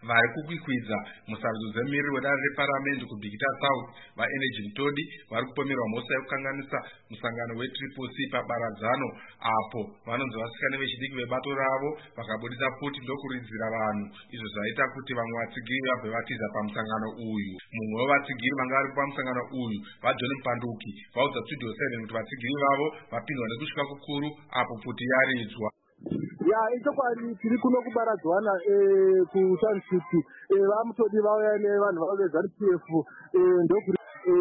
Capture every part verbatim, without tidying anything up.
vari kukwikwidza musarudzo dzemumiriri wedare reparamende kubhikita south vaenergy mutodi vari kupomerwa mhosva yekukanganisa musangano wetriple c pabaradzano apo vanonzi vasikane vechidiki vebato ravo vakabudisa futi ndokuridzira vanhu izvo zvaita kuti vamwe vatsigiri vabve vatiza pamusangano uyu. Mumwe wevatsigiri vanga vari pamusangano uyu vajohn Mupanduki vaudza studio seven kuti vatsigiri vavo vapindwa nekusvika kukuru apo futi yaridzwa. Ya ichokwadi tiri kuno kubaradzwana kuSun City vamutodi vauya nevanhu vavo veZANU-P F ndokuri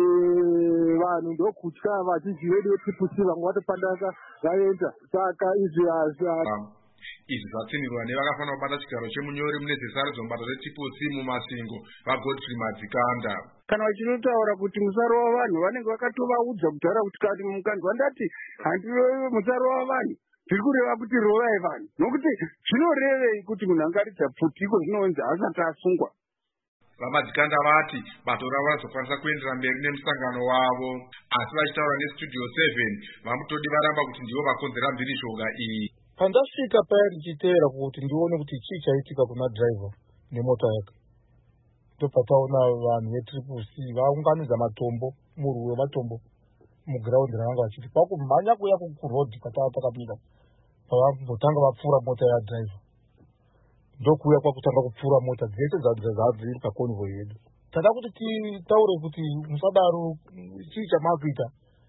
vanhu ndokutya vazhinji vedu vetriple c vamwe vatopandaka vaenda saka izvi izvi zvatsinirwa nevakafanira kubata chigaro chemunyori mune zesarudzo mubato retriple c mumasingo vaGodfrey Madzikanda. Kana vachinotaura kuti musaro wavanhu vanenge vakatovaudza kudhara kuti kati mukanzwa ndati handiroiwe musaro wavanhu tiri kureva kuti rovai vanhu nokuti zvinorevei kuti munhu angaridza pfutiko zvinonzi asati asungwa. VaMadzikanda vati bato ravo razokwanisa kuenderera mberi nemusangano wavo, asi vachitaura nestudio seven vamutodi varamba kuti ndivo vakonzera mhirizhonga iyi. Pandasvika paya ndichiteera kuti ndione kuti chii chaitika kuna driver nemota yake, ndopataona vanhu vetriple c vaunganidza matombo murwi wematombo mugiraundi ravanga vachiti pakumhanya kuya kurodhi patava takapinda pavambotanga vapfuura mota yadriver ndokuya kwakutanga kupfuura mota dzese dzadziri pakonvoi yedu. Tada kuti titaure kuti musadaro chii chamakuita,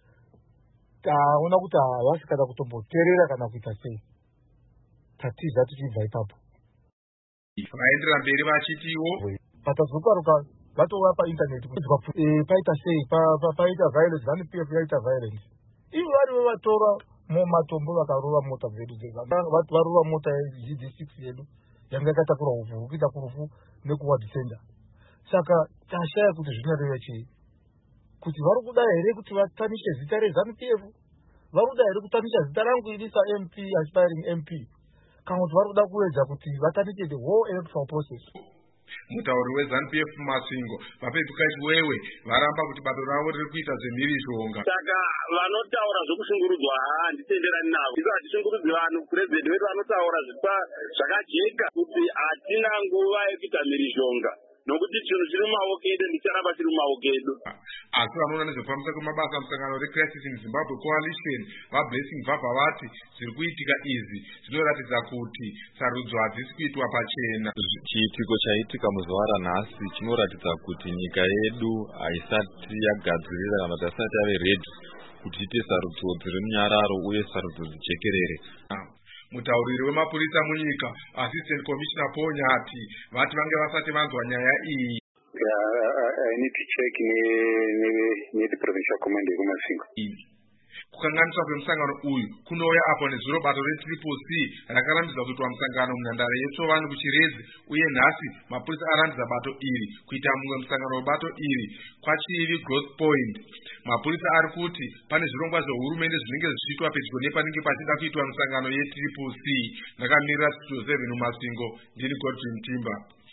taona kuti havasi kana kutomboteerera kana kuita sei, tatiza tichibva ipapo. Vaenderera mberi vachitiwo patazoparuka vatova paintaneti paita sei paita violence, ZANU-P F yaita violence, ivo varivo vatora mumatombo vakarova mota dzedu varova mota yeG D six yedu yanga yakatakura uvhu kuita kurufu nekuward center. Saka tashaya kuti zvinoreva chii, kuti vari kuda here kuti vatanishe zita reZANU-P F, vari kuda here kutanisha zita rangu ini saM P aspiring M P, kana kuti vari kuda kuedza kuti vatanishe the whole electoral process. Mutauri weZANU-P F Masingo vapetuka chiwewe varamba kuti bato ravo riri kuita zvemhirizhonga. Saka vanotaura zvokushungurudzwa handitenderani navo. Ivo hatishungurudzi vanhu, purezidendi wedu vanotaura zvakajeka kuti hatina nguva yekuita mhirizhonga nokuti chinhu chiri mumaoko edu ndicharamba chiri mumaoko edu. Asi vanoona nezvefambisa kwemabasa musangano reCrisis in Zimbabwe Coalition vaBlessing Bvabva vati zviri kuitika izvi zvinoratidza kuti sarudzo hadzisi kuitwa pachena. Chiitiko chaitika muzuva ranhasi chinoratidza kuti nyika yedu haisati yagadzirira kana kuti haisati yave redi kuti iite sarudzo dziri munyararo uye sarudzo dzijekerere. Mutauriri wemapurisa munyika Assistant Commissioner Paul Nyati vati vange vasati vanzwa nyaya iyi. Yeah, I need to check ne the provincial command kumasingo. Kukanganiswa kwemusangano uyu kunouya apo nezuro bato retriple c rakarambidza kuitwa musangano munhandare yeTsovangu kuChirezi, uye nhasi mapurisa arambidza bato iri kuita mumwe musangano webato iri kwaChivi Growth Point. Mapurisa ari kuti pane zvirongwa zvehurumende zvinenge zvichiitwa pedyo nepanenge pachida kuitwa musangano yetriple c. Ndakamirira studio seven mumasingo, ndini Godfrey Mutimba.